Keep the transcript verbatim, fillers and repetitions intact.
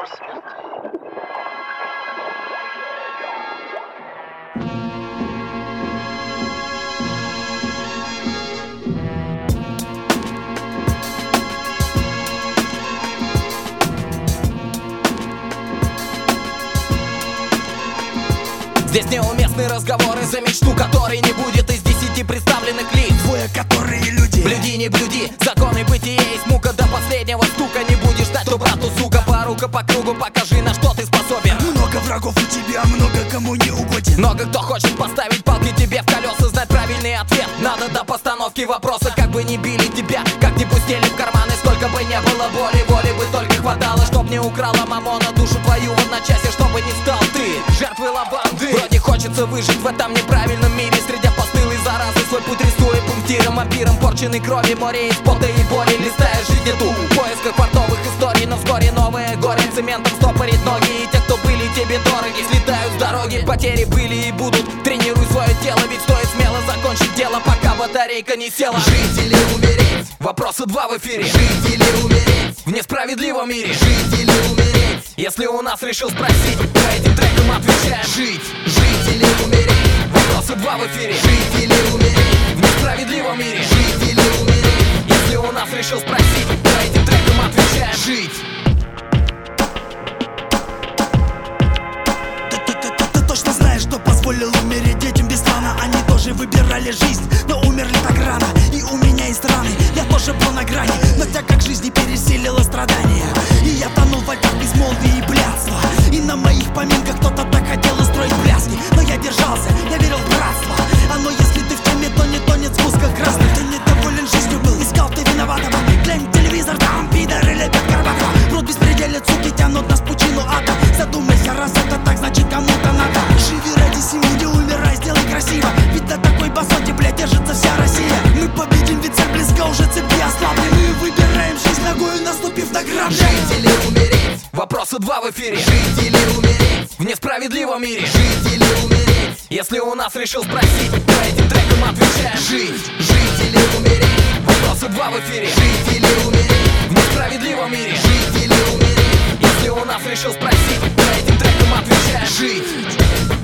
Здесь неуместные разговоры за мечту, которой не будет из десяти представленных лиц. Двое, которые люди. Блюди, не блюди, законы бытия есть мука. До последнего стука не будешь ждать, что брату, сука. Порука по кругу, покажи, на что ты способен. Много врагов у тебя, много кому не угоден. Много кто хочет поставить палки тебе в колеса. Знать правильный ответ надо до постановки вопроса. Как бы ни били тебя, как ни пустили в карманы, сколько бы не было боли, воли бы только хватало, чтоб не украла мамона душу твою в одночасье, чтобы не стал ты жертвой лаванды. Вроде хочется выжить в этом неправильном мире, среди постылой заразы свой путь рисуя пунктиром, вампиром, порченной крови, море из пота и боли. Листая жизнь эту в поисках портовых историй, но вскоре новое горе цементом стопорит ноги. И те, кто были тебе дороги, слетают с дороги. Потери были и будут, тренируй свое тело, ведь стоит смело закончить дело, пока батарейка не села. Жить или умереть? Вопросы два в эфире. Жить или умереть? В несправедливом мире. Жить или умереть? Если у нас решил спросить, по этим трекам отвечаем. Жить, жить или умереть? Вопросы два в эфире. Жить или умереть? В несправедливом мире. Жить или умереть? Если у нас решил спросить, по этим трекам отвечаем. Жить. Ты точно знаешь, что позволил умереть детям без плана. Они тоже выбирали жизнь, но умерли так рано. И у меня есть раны, я тоже был на грани, но так как жизнь не пересилила страдания, и я тонул в альтах безмолвия и блядства. И на моих поминках кто-то так хотел устроить пляски, но я держался, я верил в братство. А но если ты в теме, то не тонет в спусках красных. Ты недоволен жизнью был, искал ты виноватого. Глянь телевизор, там пидоры лепят Горбатова. Рот беспределит, суки тянут нас в пучину ада. Задумайся, раз это так, значит кому-то надо. Живи ради семьи, не умирай, сделай красиво. Ведь на такой басоте, блядь, держится вся Россия. Мы победим, ведь цель близко, уже цепи ослабли. Мы выбираем жизнь ногою, наступив на грабли. Жить или умереть? Вопросы два в эфире. Жить или умереть? В несправедливом мире. Жить или умереть? Если у нас решил спросить, по этим трекам отвечаем. Жить, жить или умереть? Вопросы два в эфире. Жить или умереть? В несправедливом мире. Жить или умереть? Если у нас решил спросить, по этим трекам отвечаем. Жить.